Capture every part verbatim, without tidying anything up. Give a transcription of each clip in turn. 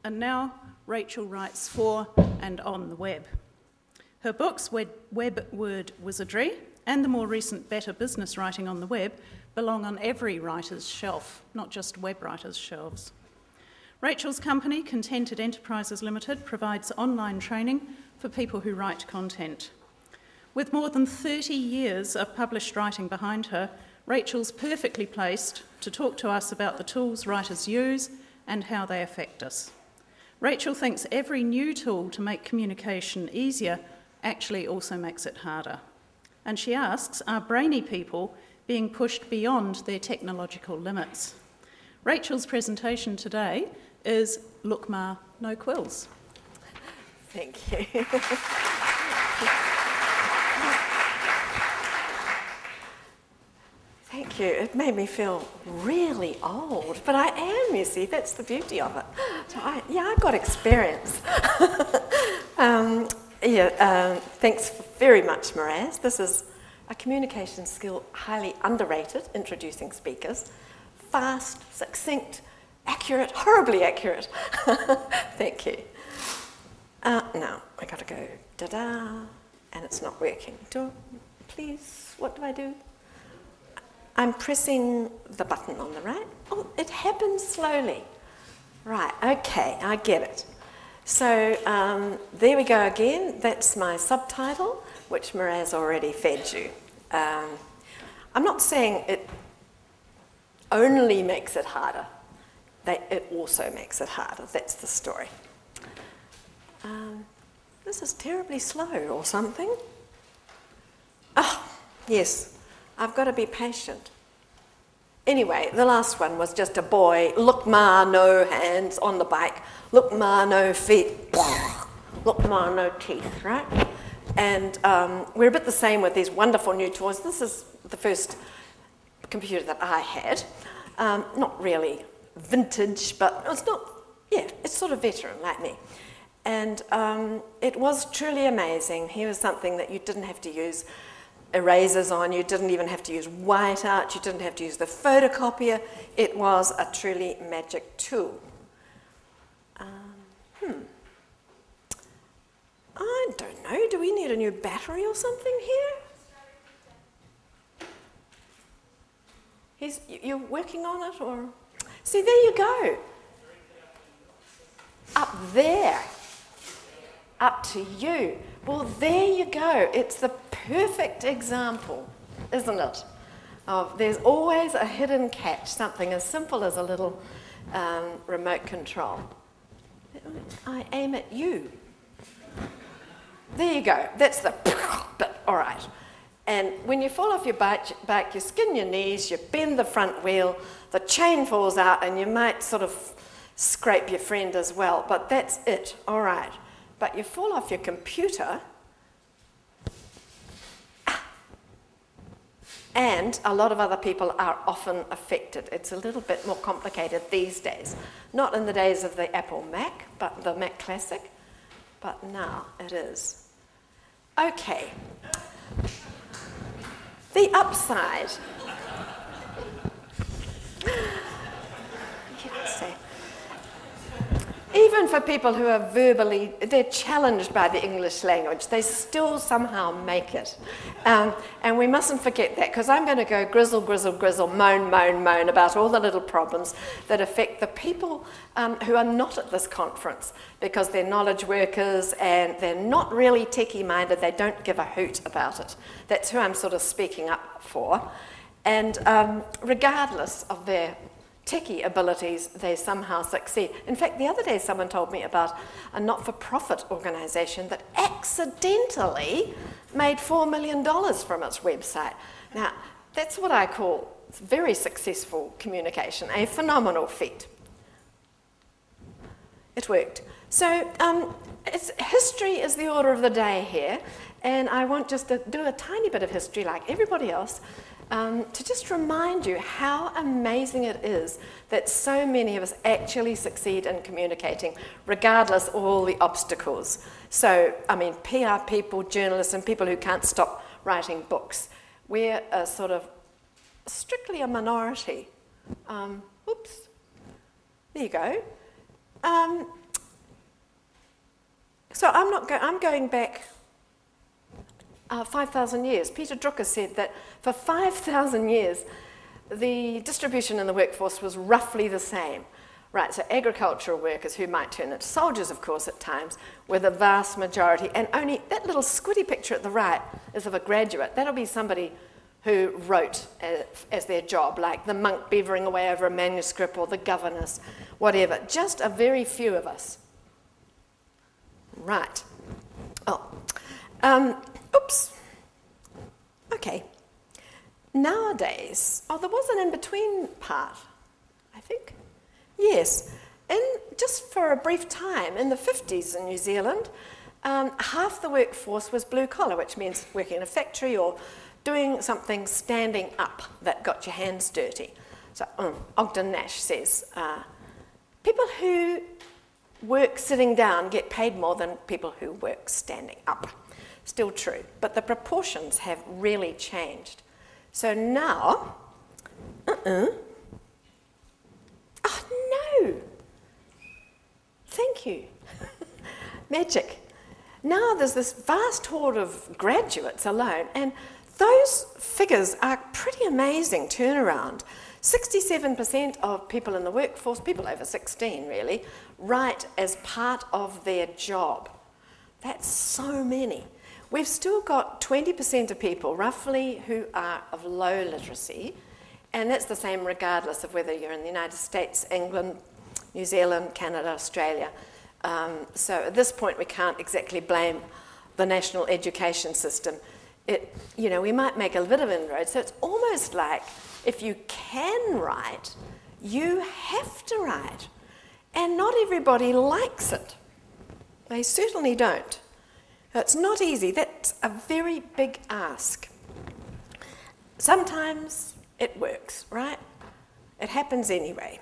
and now Rachel writes for and on the web. Her books, Web, web Word Wizardry, and the more recent Better Business Writing on the Web, belong on every writer's shelf, not just web writers' shelves. Rachel's company, Contented Enterprises Limited, provides online training for people who write content. With more than thirty years of published writing behind her, Rachel's perfectly placed to talk to us about the tools writers use and how they affect us. Rachel thinks every new tool to make communication easier actually also makes it harder. And she asks, are brainy people being pushed beyond their technological limits? Rachel's presentation today is Look Ma, No Quills. Thank you. Thank you. It made me feel really old, but I am, you see, that's the beauty of it. So I, yeah, I've got experience. um, yeah, um, thanks very much, Miraz. This is a communication skill highly underrated, introducing speakers. Fast, succinct, accurate, horribly accurate. Thank you. Uh, now, I gotta go da-da, and it's not working. Do, please, what do I do? I'm pressing the button on the right. Oh, it happens slowly. Right, okay, I get it. So um, there we go again. That's my subtitle, which Miraz already fed you. Um, I'm not saying it only makes it harder. They, it also makes it harder. That's the story. Um, this is terribly slow or something. Oh, yes. I've got to be patient. Anyway, the last one was just a boy. Look ma, no hands on the bike. Look ma, no feet. Look ma, no teeth, right? And um, we're a bit the same with these wonderful new toys. This is the first computer that I had. Um, not really vintage, but it's not, yeah, it's sort of veteran like me. And um, it was truly amazing. Here was something that you didn't have to use erasers on, you didn't even have to use whiteout, you didn't have to use the photocopier. It was a truly magic tool. Um, hmm. I don't know, do we need a new battery or something here? He's, you're working on it, or? See, there you go. Up there. Up to you. Well, there you go. It's the perfect example, isn't it? Of there's always a hidden catch, something as simple as a little um, remote control. I aim at you. There you go. That's the bit. All right. And when you fall off your bike, bike, you skin your knees, you bend the front wheel, the chain falls out, and you might sort of scrape your friend as well. But that's it. All right. But you fall off your computer, and a lot of other people are often affected. It's a little bit more complicated these days. Not in the days of the Apple Mac, but the Mac Classic, but now it is. Okay. The upside. Even for people who are verbally, they're challenged by the English language, they still somehow make it. Um, and we mustn't forget that, because I'm going to go grizzle, grizzle, grizzle, moan, moan, moan about all the little problems that affect the people um, who are not at this conference, because they're knowledge workers and they're not really techie-minded, they don't give a hoot about it. That's who I'm sort of speaking up for. And um, regardless of their techie abilities, they somehow succeed. In fact, the other day someone told me about a not-for-profit organisation that accidentally made four million dollars from its website. Now, that's what I call very successful communication, a phenomenal feat. It worked. So um, it's, history is the order of the day here, and I want just to do a tiny bit of history like everybody else, Um, to just remind you how amazing it is that so many of us actually succeed in communicating, regardless of all the obstacles. So, I mean, P R people, journalists, and people who can't stop writing books, we're a sort of strictly a minority. Um, oops, there you go. Um, so I'm not. Go I'm going back uh, five thousand years. Peter Drucker said that for five thousand years, the distribution in the workforce was roughly the same. Right, so agricultural workers, who might turn into soldiers, of course, at times, were the vast majority. And only that little squiddy picture at the right is of a graduate. That'll be somebody who wrote as, as their job, like the monk beavering away over a manuscript or the governess, whatever. Just a very few of us. Right. Oh. Um, oops. Okay. Nowadays, oh, there was an in-between part, I think. Yes, in, just for a brief time, in the fifties in New Zealand, um, half the workforce was blue collar, which means working in a factory or doing something standing up that got your hands dirty. So um, Ogden Nash says, uh, people who work sitting down get paid more than people who work standing up. Still true, but the proportions have really changed. So now, uh-uh, oh no! Thank you. Magic. Now there's this vast horde of graduates alone, and those figures are pretty amazing turnaround. sixty-seven percent of people in the workforce, people over sixteen really, write as part of their job. That's so many. We've still got twenty percent of people, roughly, who are of low literacy, and that's the same regardless of whether you're in the United States, England, New Zealand, Canada, Australia. Um, so at this point, we can't exactly blame the national education system. It, you know, we might make a bit of inroads. So it's almost like if you can write, you have to write. And not everybody likes it. They certainly don't. It's not easy. That's a very big ask. Sometimes it works, right? It happens anyway.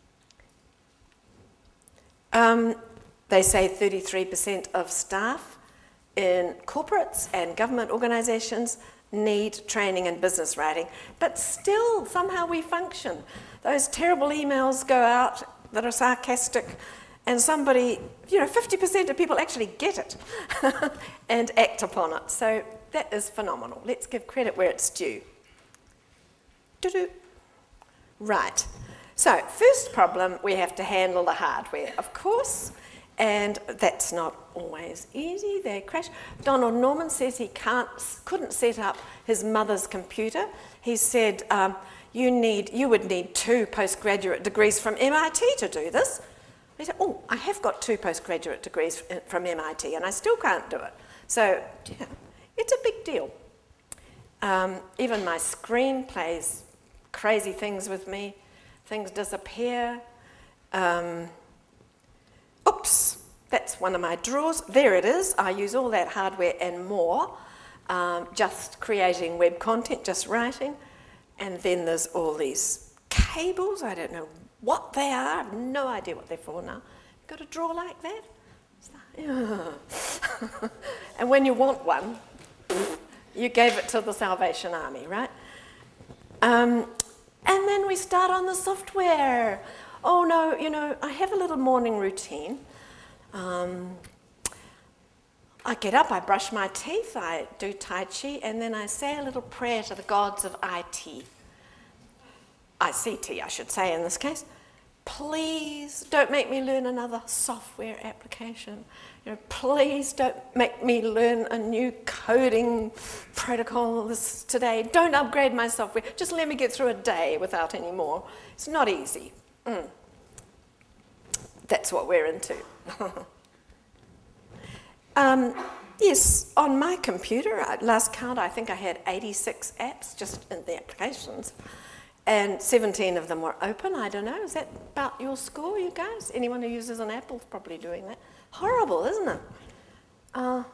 Um, they say thirty-three percent of staff in corporates and government organisations need training in business writing, but still somehow we function. Those terrible emails go out that are sarcastic, and somebody, you know, fifty percent of people actually get it and act upon it. So that is phenomenal. Let's give credit where it's due. Doo-doo. Right. So first problem, we have to handle the hardware, of course, and that's not always easy. They crash. Donald Norman says he can't, couldn't set up his mother's computer. He said, um, you need, you would need two postgraduate degrees from M I T to do this. He said, oh, I have got two postgraduate degrees from M I T and I still can't do it. So, yeah, it's a big deal. Um, even my screen plays crazy things with me. Things disappear. Um, oops, that's one of my drawers. There it is. I use all that hardware and more, um, just creating web content, just writing. And then there's all these cables. I don't know what they are. I have no idea what they're for now. Got a drawer like that? Yeah. And when you want one, you gave it to the Salvation Army, right? Um, and then we start on the software. Oh no, you know, I have a little morning routine. Um, I get up, I brush my teeth, I do Tai Chi, and then I say a little prayer to the gods of I T. I C T, I should say in this case. Please don't make me learn another software application. You know, please don't make me learn a new coding protocol this today. Don't upgrade my software. Just let me get through a day without any more. It's not easy. Mm. That's what we're into. um, yes, on my computer, at last count, I think I had eighty-six apps just in the applications. And seventeen of them were open. I don't know, is that about your score, you guys? Anyone who uses an Apple is probably doing that. Horrible, isn't it? Uh,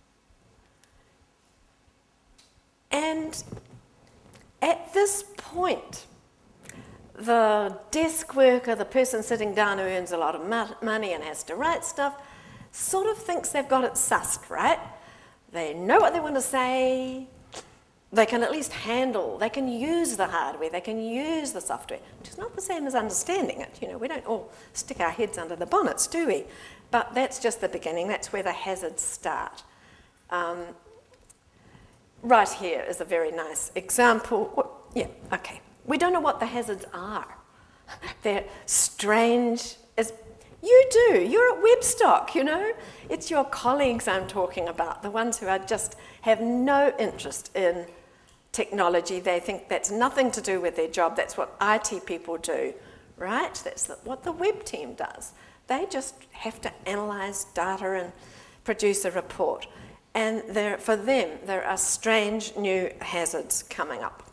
and at this point, the desk worker, the person sitting down who earns a lot of mo- money and has to write stuff, sort of thinks they've got it sussed, right? They know what they want to say. They can at least handle, they can use the hardware, they can use the software, which is not the same as understanding it. You know, we don't all stick our heads under the bonnets, do we? but that's just the beginning. That's where the hazards start. Um, right here is a very nice example. Well, yeah, okay. We don't know what the hazards are. They're strange as you do. You're at Webstock, you know. It's your colleagues I'm talking about, the ones who are just have no interest in technology. They think that's nothing to do with their job. That's what I T people do, right? That's the, what the web team does. They just have to analyse data and produce a report. And there, for them, there are strange new hazards coming up.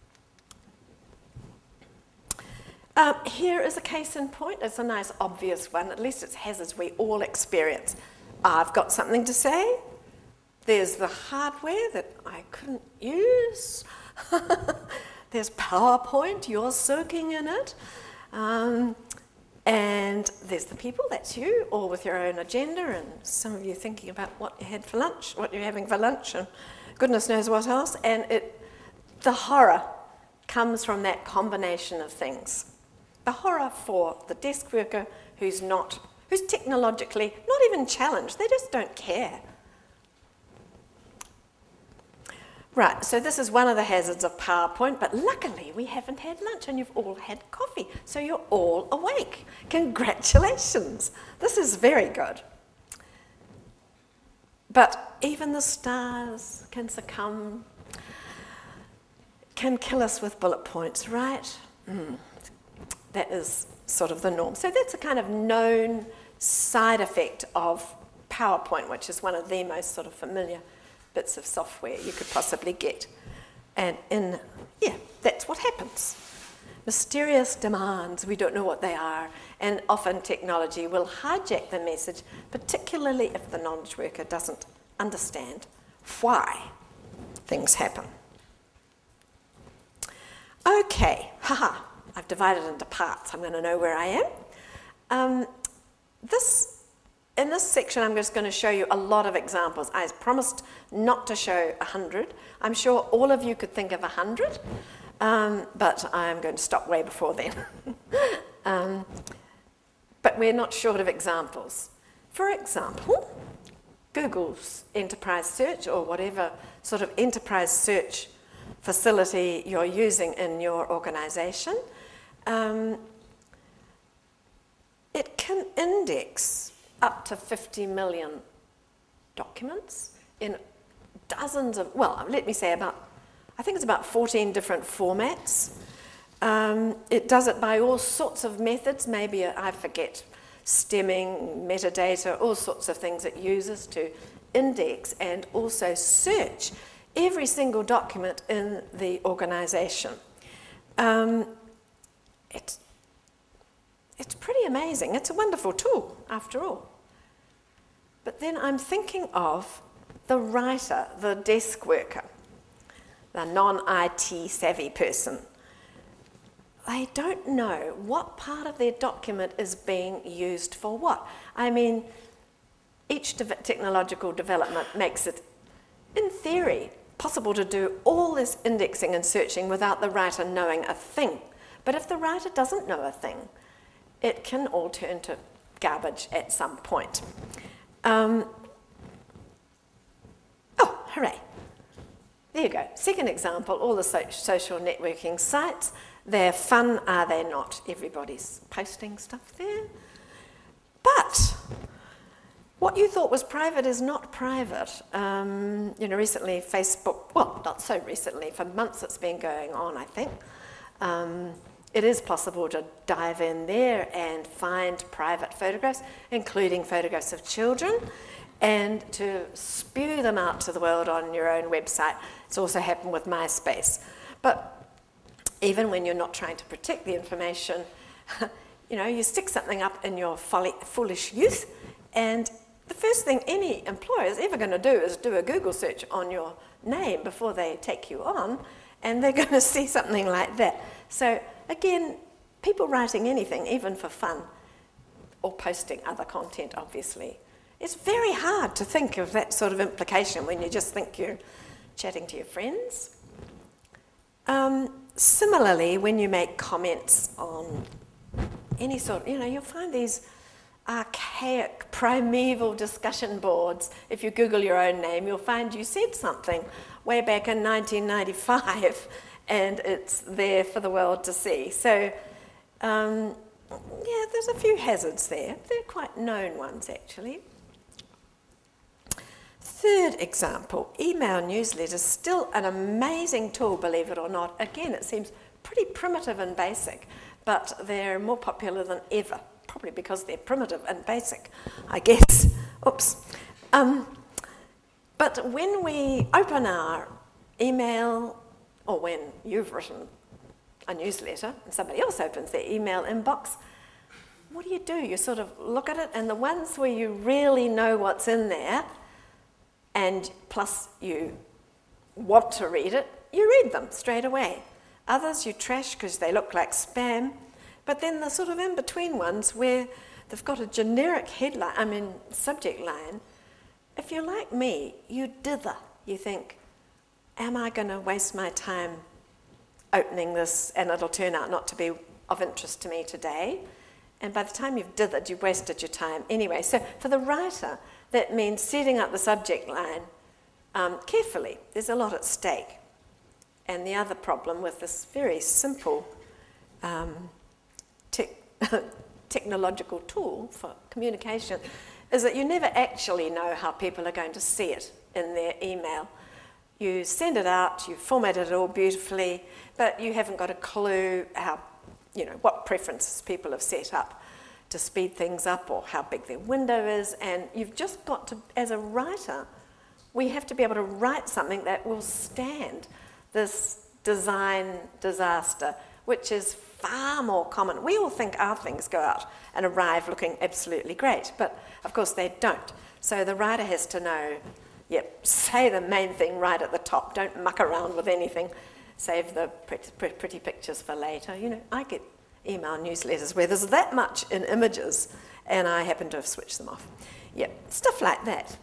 Um, here is a case in point. It's a nice, obvious one. At least it's hazards we all experience. I've got something to say. There's the hardware that I couldn't use. There's PowerPoint, you're soaking in it. Um, and there's the people, that's you, all with your own agenda, and some of you thinking about what you had for lunch, what you're having for lunch, and goodness knows what else. And it, the horror comes from that combination of things. The horror for the desk worker who's not, who's technologically not even challenged, they just don't care. Right, so this is one of the hazards of PowerPoint, but luckily we haven't had lunch and you've all had coffee, so you're all awake. Congratulations, this is very good. But even the stars can succumb, can kill us with bullet points, right? Mm. That is sort of the norm. So that's a kind of known side effect of PowerPoint, which is one of the most sort of familiar bits of software you could possibly get. And in, yeah, that's what happens. Mysterious demands, we don't know what they are, and often technology will hijack the message, particularly if the knowledge worker doesn't understand why things happen. Okay, haha, I've divided into parts. I'm going to know where I am. Um, this In this section, I'm just going to show you a lot of examples. I promised not to show a hundred. I'm sure all of you could think of a hundred, um, but I'm going to stop way before then. um, but we're not short of examples. For example, Google's enterprise search, or whatever sort of enterprise search facility you're using in your organisation, um, it can index up to fifty million documents in dozens of, well, let me say about, I think it's about fourteen different formats. Um, it does it by all sorts of methods, maybe, I forget, stemming, metadata, all sorts of things it uses to index and also search every single document in the organisation. Um, it's It's pretty amazing. It's a wonderful tool, after all. But then I'm thinking of the writer, the desk worker, the non-I T savvy person. They don't know what part of their document is being used for what. I mean, each de- technological development makes it, in theory, possible to do all this indexing and searching without the writer knowing a thing. But if the writer doesn't know a thing, it can all turn to garbage at some point. Um, oh, hooray. There you go. Second example, all the so- social networking sites. They're fun, are they not? Everybody's posting stuff there. But what you thought was private is not private. Um, you know, recently Facebook, well, not so recently, for months it's been going on, I think. Um, It is possible to dive in there and find private photographs, including photographs of children, and to spew them out to the world on your own website. It's also happened with MySpace. But even when you're not trying to protect the information, you know, you stick something up in your folly, foolish youth, and the first thing any employer is ever going to do is do a Google search on your name before they take you on, and they're going to see something like that. So again, people writing anything, even for fun, or posting other content, obviously, it's very hard to think of that sort of implication when you just think you're chatting to your friends. Um, similarly, when you make comments on any sort of, you know, you'll find these archaic, primeval discussion boards. If you Google your own name, you'll find you said something way back in nineteen ninety-five, and it's there for the world to see. So, um, yeah, there's a few hazards there. They're quite known ones, actually. Third example, email newsletters, still an amazing tool, believe it or not. Again, it seems pretty primitive and basic, but they're more popular than ever, probably because they're primitive and basic, I guess. Oops. Um, but when we open our email, or when you've written a newsletter and somebody else opens their email inbox, what do you do? You sort of look at it, and the ones where you really know what's in there, and plus you want to read it, you read them straight away. Others you trash because they look like spam, but then the sort of in-between ones where they've got a generic headline, I mean subject line, if you're like me, you dither. You think, am I going to waste my time opening this and it'll turn out not to be of interest to me today? And by the time you've dithered, you've wasted your time anyway. So for the writer, that means setting up the subject line um, carefully. There's a lot at stake. And the other problem with this very simple um, te technological tool for communication is that you never actually know how people are going to see it in their email. You send it out, you format it all beautifully, but you haven't got a clue how, you know, what preferences people have set up to speed things up or how big their window is, and you've just got to, as a writer, we have to be able to write something that will stand this design disaster, which is far more common. We all think our things go out and arrive looking absolutely great, but of course they don't. So the writer has to know, yep, say the main thing right at the top, don't muck around with anything, save the pretty, pretty pictures for later. You know, I get email newsletters where there's that much in images and I happen to have switched them off. Yep, stuff like that.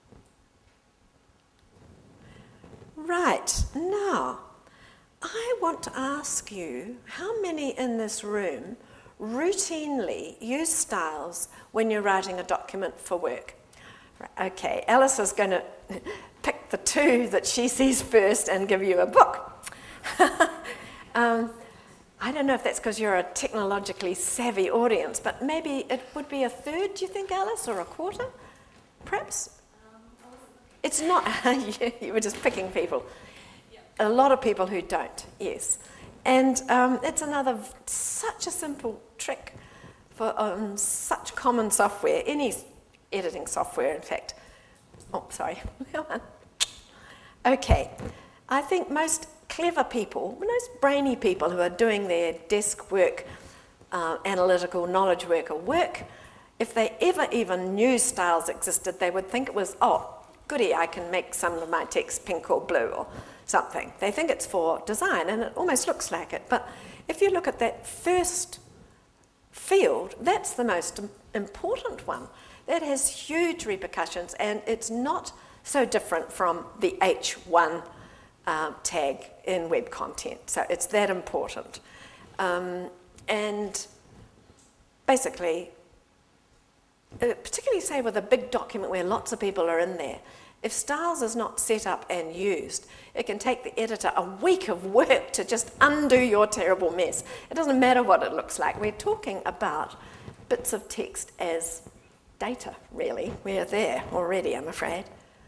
Right, now, I want to ask you, how many in this room routinely use styles when you're writing a document for work? Right, okay, Alice is going to pick the two that she sees first and give you a book. um, I don't know if that's because you're a technologically savvy audience, but maybe it would be a third, do you think, Alice, or a quarter, perhaps? It's not, you were just picking people. A lot of people who don't, yes. And um, it's another, such a simple trick for um, such common software, any editing software, in fact. Oh, sorry. Okay. I think most clever people, most brainy people who are doing their desk work, uh, analytical knowledge work or work, if they ever even knew styles existed, they would think it was, oh, goody, I can make some of my text pink or blue or something. They think it's for design, and it almost looks like it. But if you look at that first field, that's the most important one. That has huge repercussions, and it's not so different from the H one uh, tag in web content. So it's that important. Um, and basically, particularly say with a big document where lots of people are in there, if styles is not set up and used, it can take the editor a week of work to just undo your terrible mess. It doesn't matter what it looks like. We're talking about bits of text as data, really. We're there already, I'm afraid.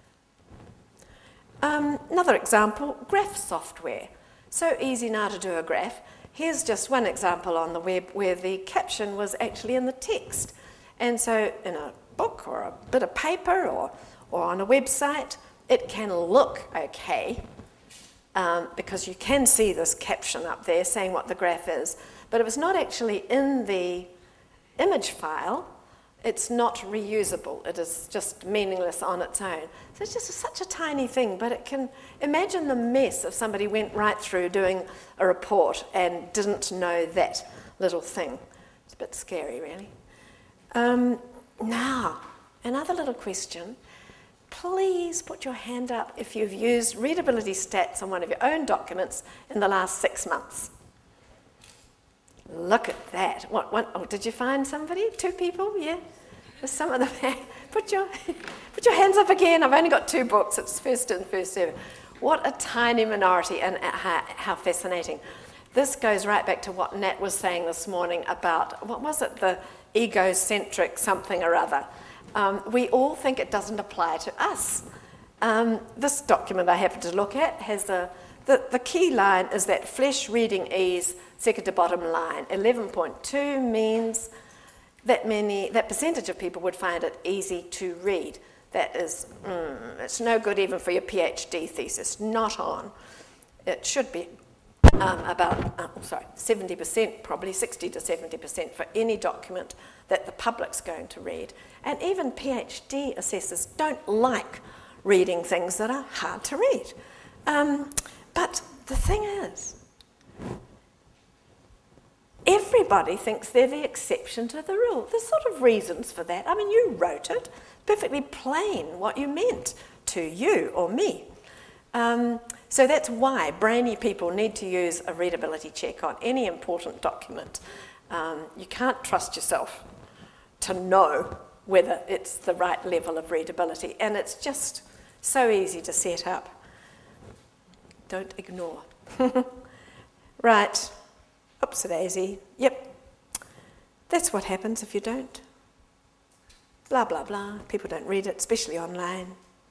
Um, another example, graph software. So easy now to do a graph. Here's just one example on the web where the caption was actually in the text. And so in a book or a bit of paper or, or on a website, it can look okay um, because you can see this caption up there saying what the graph is. But if it's not actually in the image file, it's not reusable. It is just meaningless on its own. So it's just such a tiny thing, but it can, imagine the mess if somebody went right through doing a report and didn't know that little thing. It's a bit scary, really. Um, now, another little question. Please put your hand up if you've used readability stats on one of your own documents in the last six months. Look at that. What, what, oh, did you find somebody? Two people? Yeah? Some of them, put your, put your hands up again. I've only got two books. It's first in, first serve. What a tiny minority, and how, how fascinating. This goes right back to what Nat was saying this morning about, what was it, the egocentric something or other. Um, we all think it doesn't apply to us. Um, this document I happened to look at has a, the, the key line is that flesh reading ease, second to bottom line. eleven point two means that many, that percentage of people would find it easy to read. That is, mm, it's no good even for your PhD thesis, not on. It should be um, about, uh, oh, sorry, seventy percent, probably sixty to seventy percent for any document that the public's going to read. And even PhD assessors don't like reading things that are hard to read. Um, but the thing is, everybody thinks they're the exception to the rule. There's sort of reasons for that. I mean, you wrote it, perfectly plain what you meant to you or me. Um, so that's why brainy people need to use a readability check on any important document. Um, you can't trust yourself to know whether it's the right level of readability, and it's just so easy to set up. Don't ignore. Right. Oops-a-daisy. Yep. That's what happens if you don't. Blah, blah, blah. People don't read it, especially online.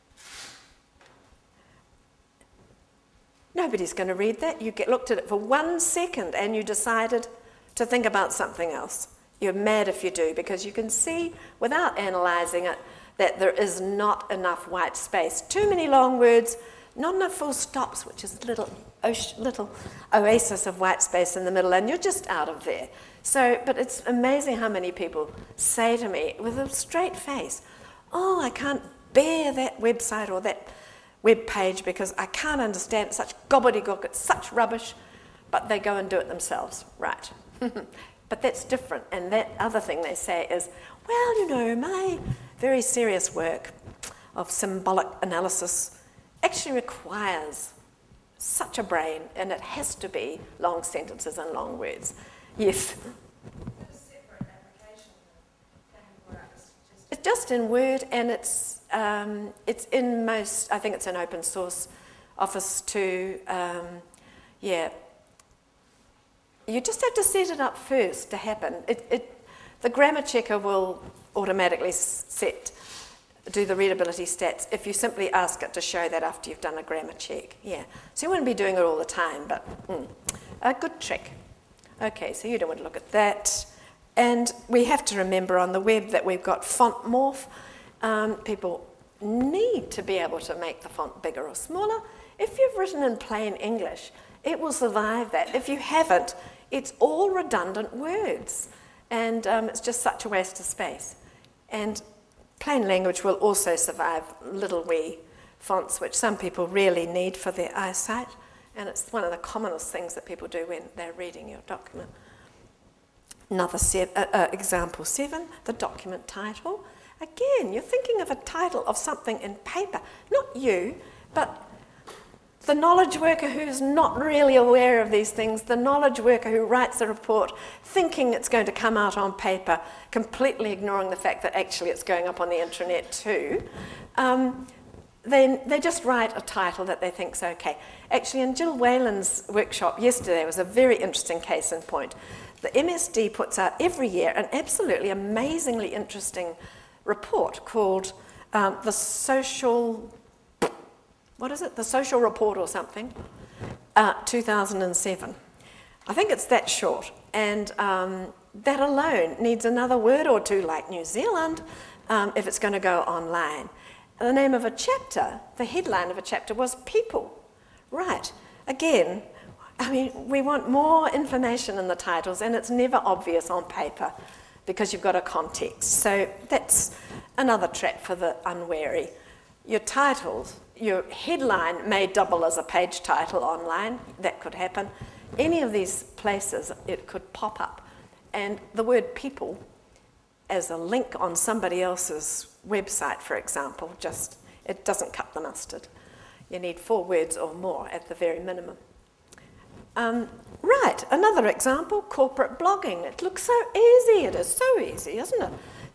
Nobody's going to read that. You get looked at it for one second and you decided to think about something else. You're mad if you do, because you can see, without analysing it, that there is not enough white space. Too many long words, not enough full stops, which is a little, little oasis of white space in the middle, and you're just out of there. So, but it's amazing how many people say to me with a straight face, oh, I can't bear that website or that web page because I can't understand such gobbledygook, it's such rubbish, but they go and do it themselves. Right. But that's different. And that other thing they say is, well, you know, my very serious work of symbolic analysis actually requires such a brain, and it has to be long sentences and long words. Yes? It's just in Word, and it's um, it's in most, I think it's an open source Office too. Um, yeah. You just have to set it up first to happen. It, it, the grammar checker will automatically set, do the readability stats if you simply ask it to show that after you've done a grammar check. Yeah. So you wouldn't be doing it all the time, but mm, a good trick. Okay, so you don't want to look at that. And we have to remember on the web that we've got font morph. Um, people need to be able to make the font bigger or smaller. If you've written in plain English, it will survive that. If you haven't, it's all redundant words. And um, it's just such a waste of space. And plain language will also survive little wee fonts, which some people really need for their eyesight. And it's one of the commonest things that people do when they're reading your document. Another se- uh, uh, example seven, the document title. Again, you're thinking of a title of something in paper. Not you, but the knowledge worker who's not really aware of these things, the knowledge worker who writes a report thinking it's going to come out on paper, completely ignoring the fact that actually it's going up on the intranet too. Um, Then they just write a title that they think's okay. Actually, in Jill Whalen's workshop yesterday was a very interesting case in point. The M S D puts out every year an absolutely amazingly interesting report called um, the Social, what is it? The Social Report or something, uh, two thousand seven. I think it's that short, and um, that alone needs another word or two, like New Zealand, um, if it's going to go online. The name of a chapter, the headline of a chapter was People. Right. Again, I mean, we want more information in the titles, and it's never obvious on paper because you've got a context. So that's another trap for the unwary. Your titles, your headline may double as a page title online. That could happen. Any of these places, it could pop up. And the word people as a link on somebody else's website, for example, just, it doesn't cut the mustard. You need four words or more at the very minimum. Um, right, another example, corporate blogging. It looks so easy. It is so easy, isn't it?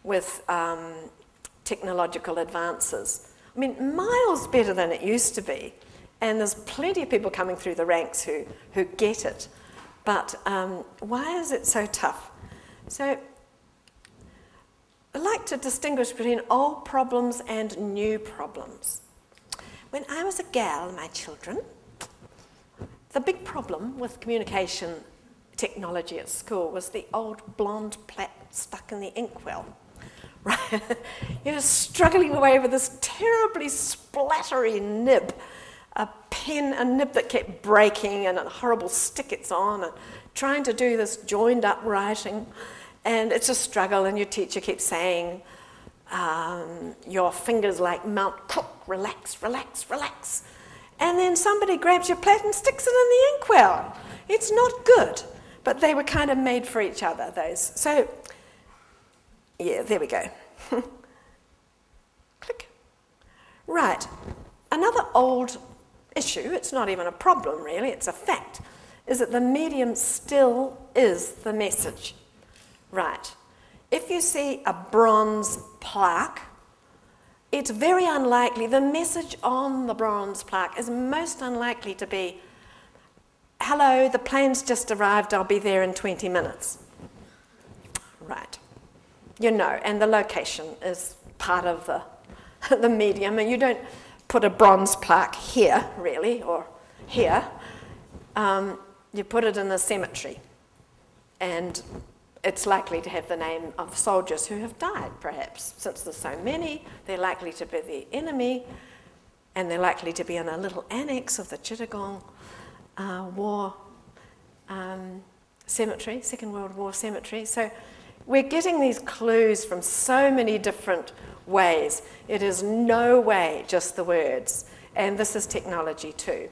with um, technological advances. I mean, miles better than it used to be. And there's plenty of people coming through the ranks who, who get it. But um, why is it so tough? So I like to distinguish between old problems and new problems. When I was a gal, my children, the big problem with communication technology at school was the old blonde plait stuck in the inkwell. Right? You were struggling away with this terribly splattery nib, a pen, a nib that kept breaking, and a horrible stick it's on, and trying to do this joined up writing. And it's a struggle, and your teacher keeps saying, um, your fingers like Mount Cook, relax, relax, relax. And then somebody grabs your plait and sticks it in the inkwell. It's not good, but they were kind of made for each other, those. So, yeah, there we go. Click. Right. Another old issue, it's not even a problem really, it's a fact, is that the medium still is the message. Right. If you see a bronze plaque, it's very unlikely, the message on the bronze plaque is most unlikely to be, hello, the plane's just arrived, I'll be there in twenty minutes. Right. You know, and the location is part of the, the medium, and you don't put a bronze plaque here, really, or here. Um, you put it in the cemetery, and it's likely to have the name of soldiers who have died, perhaps. Since there's so many, they're likely to be the enemy, and they're likely to be in a little annex of the Chittagong uh, War um, cemetery, Second World War cemetery. So we're getting these clues from so many different ways. It is no way just the words, and this is technology too.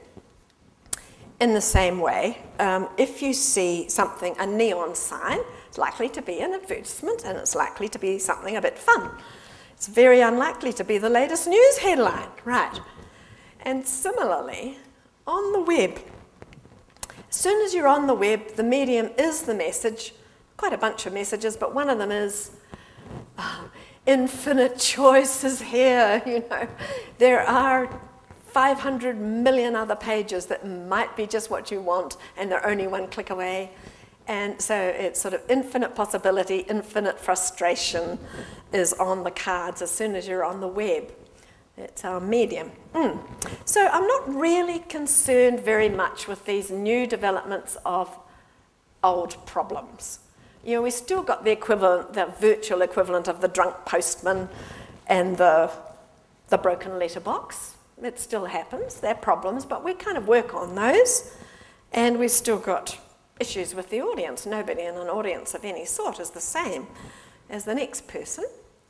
In the same way, um, if you see something, a neon sign, it's likely to be an advertisement, and it's likely to be something a bit fun. It's very unlikely to be the latest news headline, right? And similarly, on the web, as soon as you're on the web, the medium is the message, quite a bunch of messages, but one of them is, oh, infinite choices here, you know. There are five hundred million other pages that might be just what you want, and they're only one click away. And so it's sort of infinite possibility, infinite frustration is on the cards as soon as you're on the web. It's our medium. Mm. So I'm not really concerned very much with these new developments of old problems. You know, we still got the equivalent, the virtual equivalent of the drunk postman and the, the broken letterbox. It still happens, they're problems, but we kind of work on those. And we've still got issues with the audience. Nobody in an audience of any sort is the same as the next person.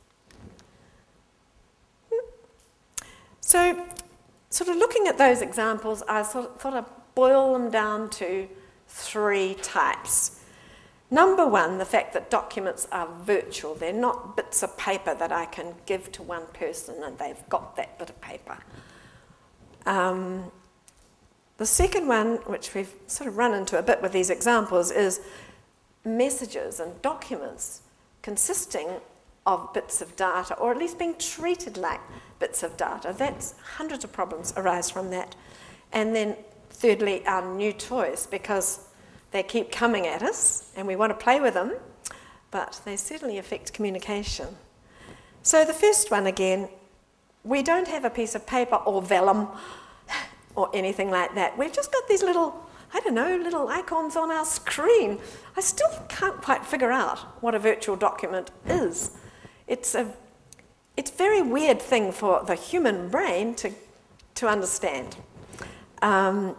So, sort of looking at those examples, I sort of thought I'd boil them down to three types. Number one, the fact that documents are virtual. They're not bits of paper that I can give to one person and they've got that bit of paper. Um, the second one, which we've sort of run into a bit with these examples, is messages and documents consisting of bits of data, or at least being treated like bits of data. That's hundreds of problems arise from that. And then thirdly, our new toys, because they keep coming at us and we want to play with them, but they certainly affect communication. So the first one again, we don't have a piece of paper or vellum or anything like that. We've just got these little, I don't know, little icons on our screen. I still can't quite figure out what a virtual document is. It's a, it's a very weird thing for the human brain to, to understand. Um,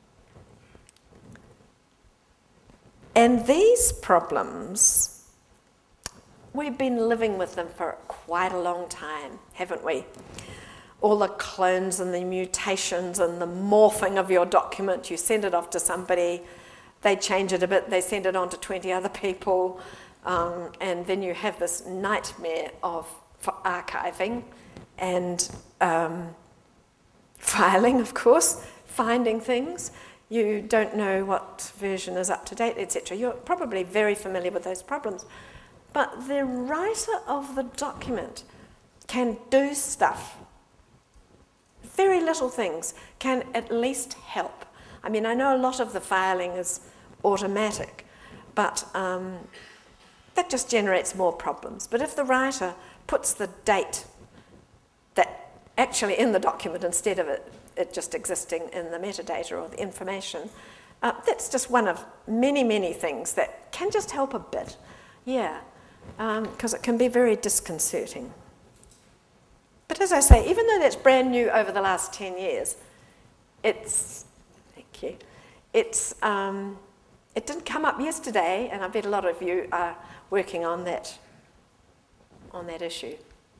and these problems, we've been living with them for quite a long time, haven't we? All the clones and the mutations and the morphing of your document. You send it off to somebody, they change it a bit, they send it on to twenty other people, um, and then you have this nightmare of for archiving and um, filing, of course, finding things. You don't know what version is up to date, et cetera. You're probably very familiar with those problems. but the writer of the document can do stuff. Very little things can at least help. I mean, I know a lot of the filing is automatic, but um, that just generates more problems. But if the writer puts the date that actually in the document instead of it, it just existing in the metadata or the information, uh, that's just one of many, many things that can just help a bit. Yeah, because um, it can be very disconcerting. But as I say, even though that's brand new over the last ten years, it's, thank you, it's, um, it didn't come up yesterday, and I bet a lot of you are working on that, on that issue.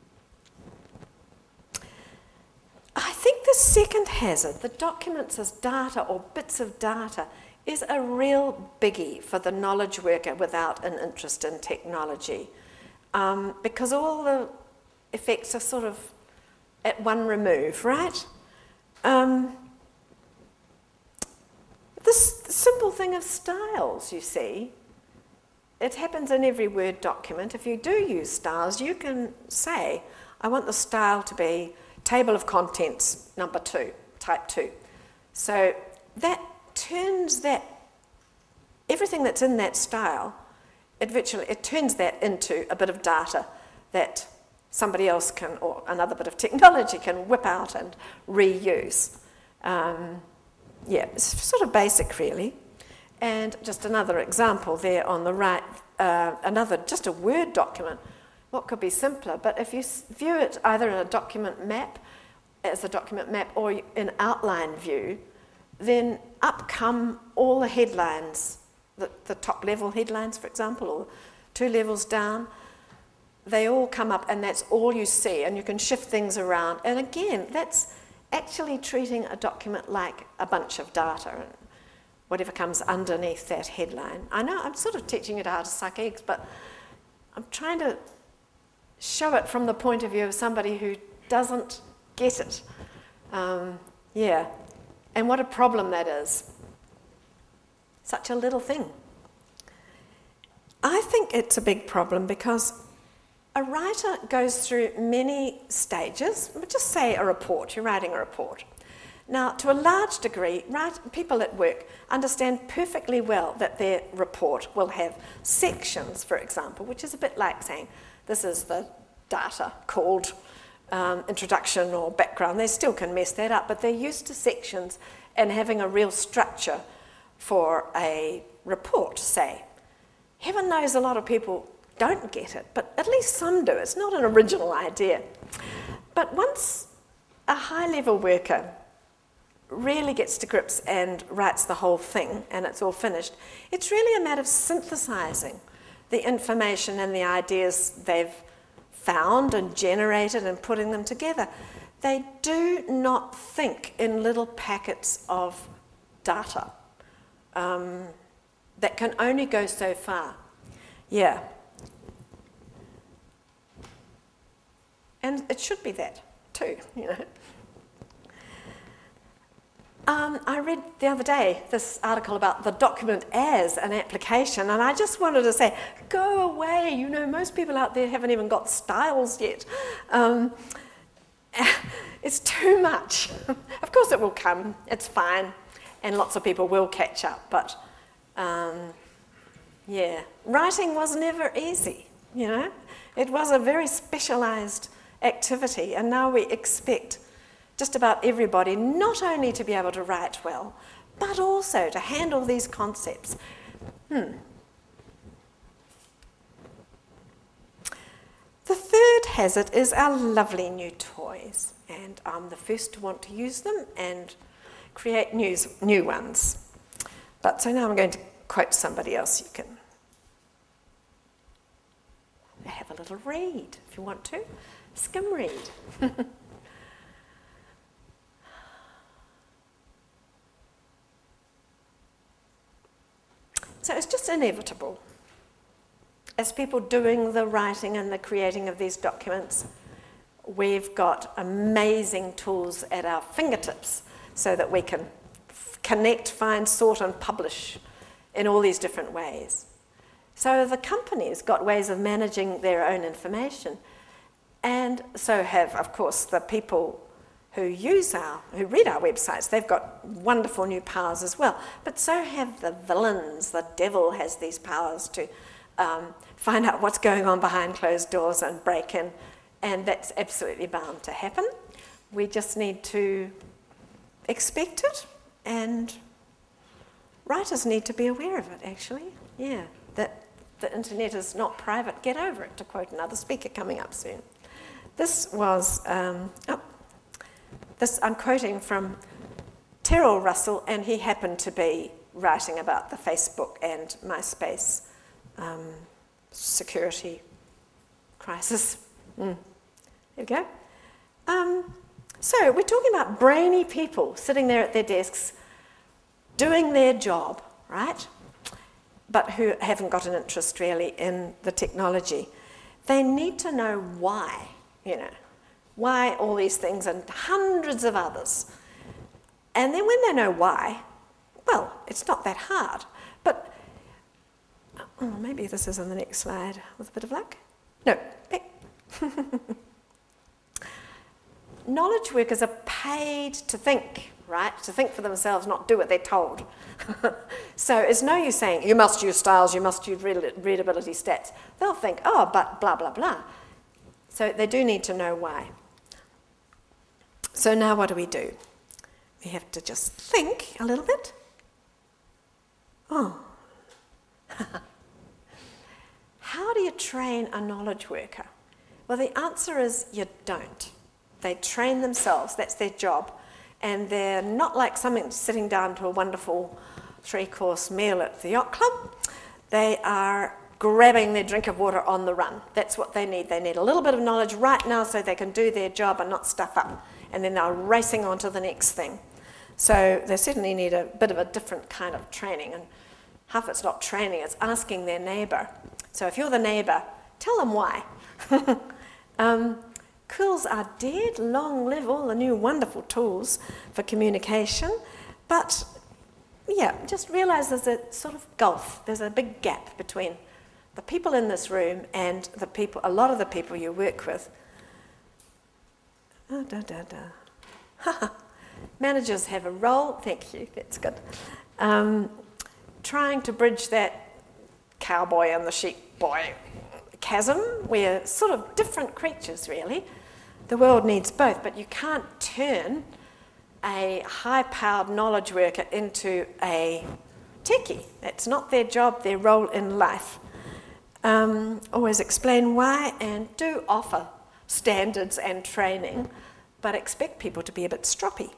I think the second hazard, the documents as data or bits of data, is a real biggie for the knowledge worker without an interest in technology, um, because all the effects are sort of at one remove, right? Um, this simple thing of styles, you see, it happens in every Word document. If you do use styles, you can say, I want the style to be table of contents number two, type two. So that turns that, everything that's in that style, it virtually, it turns that into a bit of data that somebody else can, or another bit of technology can whip out and reuse. Um, yeah, it's sort of basic really. And just another example there on the right, uh, another, just a Word document. What could be simpler? But if you view it either in a document map, as a document map, or in outline view, then up come all the headlines, the, the top level headlines, for example, or two levels down. They all come up and that's all you see, and you can shift things around. And again, that's actually treating a document like a bunch of data and whatever comes underneath that headline. I know I'm sort of teaching you how to suck eggs, but I'm trying to show it from the point of view of somebody who doesn't get it. Um, yeah, and what a problem that is. Such a little thing. I think it's a big problem because a writer goes through many stages. Just say a report, you're writing a report. Now, to a large degree, right, people at work understand perfectly well that their report will have sections, for example, which is a bit like saying, this is the data called um, introduction or background. They still can mess that up, but they're used to sections and having a real structure for a report, say. Heaven knows a lot of people don't get it, but at least some do. It's not an original idea. But once a high-level worker really gets to grips and writes the whole thing and it's all finished, it's really a matter of synthesizing the information and the ideas they've found and generated and putting them together. They do not think in little packets of data um, that can only go so far. Yeah. And it should be that too, you know. Um, I read the other day this article about the document as an application, and I just wanted to say, go away. You know, most people out there haven't even got styles yet. Um, it's too much. Of course it will come. It's fine. And lots of people will catch up. But, um, yeah, writing was never easy, you know. It was a very specialised activity, and now we expect just about everybody not only to be able to write well, but also to handle these concepts. Hmm. The third hazard is our lovely new toys, and I'm the first to want to use them and create news, new ones. But so now I'm going to quote somebody else. You can have a little read if you want to. Skim read. So it's just inevitable. As people doing the writing and the creating of these documents, we've got amazing tools at our fingertips so that we can f- connect, find, sort and publish in all these different ways. So the companies got ways of managing their own information, and so have, of course, the people who use our, who read our websites. They've got wonderful new powers as well. But so have the villains. The devil has these powers to um, find out what's going on behind closed doors and break in, and that's absolutely bound to happen. We just need to expect it, and writers need to be aware of it, actually. Yeah, that the internet is not private. Get over it, to quote another speaker coming up soon. This was, um, oh, this I'm quoting from Terrell Russell, and he happened to be writing about the Facebook and MySpace um, security crisis. Mm. There we go. Um, so we're talking about brainy people sitting there at their desks doing their job, right? But who haven't got an interest really in the technology. They need to know why, you know, why all these things and hundreds of others. And then when they know why, well, it's not that hard. But oh, maybe this is on the next slide with a bit of luck. No, back. Knowledge workers are paid to think, right? To think for themselves, not do what they're told. So it's no use saying, you must use styles, you must use read- readability stats. They'll think, oh, but blah, blah, blah. So they do need to know why. So now what do we do? We have to just think a little bit. Oh. How do you train a knowledge worker? Well, the answer is you don't. They train themselves, that's their job. And they're not like something sitting down to a wonderful three-course meal at the yacht club. They are grabbing their drink of water on the run. That's what they need. They need a little bit of knowledge right now so they can do their job and not stuff up. And then they're racing on to the next thing. So they certainly need a bit of a different kind of training. And half it's not training, it's asking their neighbour. So if you're the neighbour, tell them why. um, Quills are dead, long live all the new wonderful tools for communication. But yeah, just realise there's a sort of gulf, there's a big gap between the people in this room and the people, a lot of the people you work with. Oh, da, da, da. Managers have a role, thank you, that's good. Um, trying to bridge that cowboy and the sheep boy chasm. We're sort of different creatures, really. The world needs both, but you can't turn a high-powered knowledge worker into a techie. That's not their job, their role in life. Um, always explain why and do offer standards and training, but expect people to be a bit stroppy.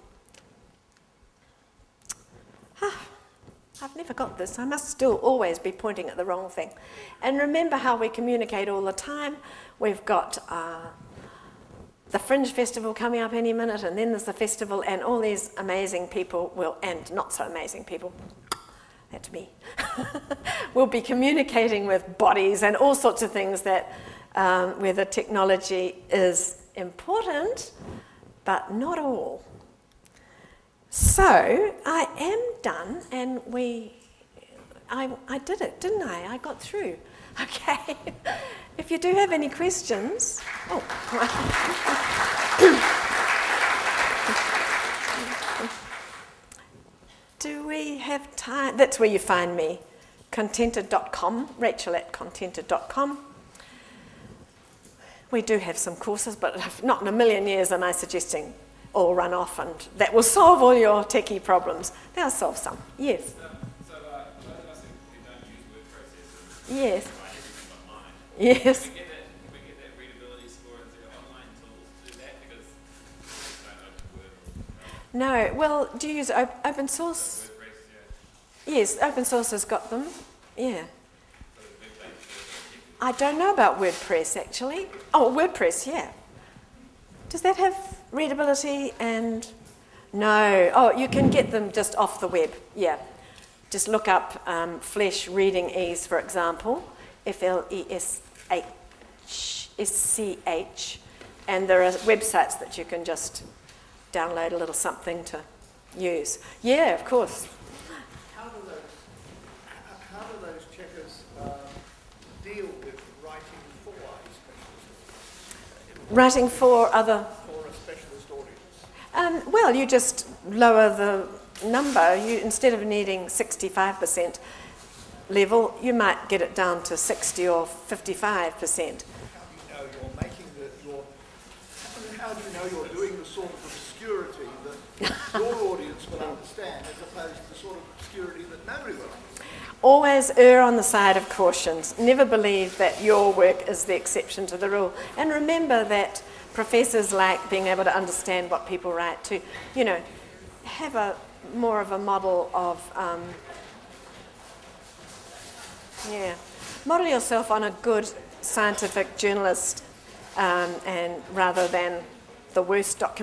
Ah, I've never got this. I must still always be pointing at the wrong thing. And remember how we communicate all the time. We've got uh, the Fringe Festival coming up any minute, and then there's the festival, and all these amazing people will, and not so amazing people, that's me, will be communicating with bodies and all sorts of things that um, where the technology is important, but not all. So I am done, and we, I, I did it, didn't I? I got through. Okay. If you do have any questions, oh. Do we have time? That's where you find me, contented dot com, Rachel at contented dot com. We do have some courses, but not in a million years am I suggesting all run off and that will solve all your techie problems. They'll solve some, yes. Um, so uh, those of us who don't use word processors, yes. write everything online. Yes. Can we get that, can we get that readability score and through online tools to do that? Because we don't open Word. No, well, do you use op- open source? WordPress, yeah. Yes, open source has got them, yeah. So the big thing is I don't know about WordPress, actually. Oh, WordPress, yeah. Does that have readability and... No. Oh, you can get them just off the web, yeah. Just look up um, Flesch Reading Ease, for example, F L E S H S C H, and there are websites that you can just download a little something to use. Yeah, of course. How do those, how do those checkers uh, Writing for other... for a specialist audience? Um, well, you just lower the number. You, instead of needing sixty-five percent level, you might get it down to sixty or fifty-five percent. How do you know you're making the, your, how do you know you're doing the sort of obscurity that your audience will understand as opposed to the sort of obscurity that nobody will understand? Always err on the side of caution. Never believe that your work is the exception to the rule. And remember that professors like being able to understand what people write to, you know, have a more of a model of, um, yeah, model yourself on a good scientific journalist um, and rather than the worst document.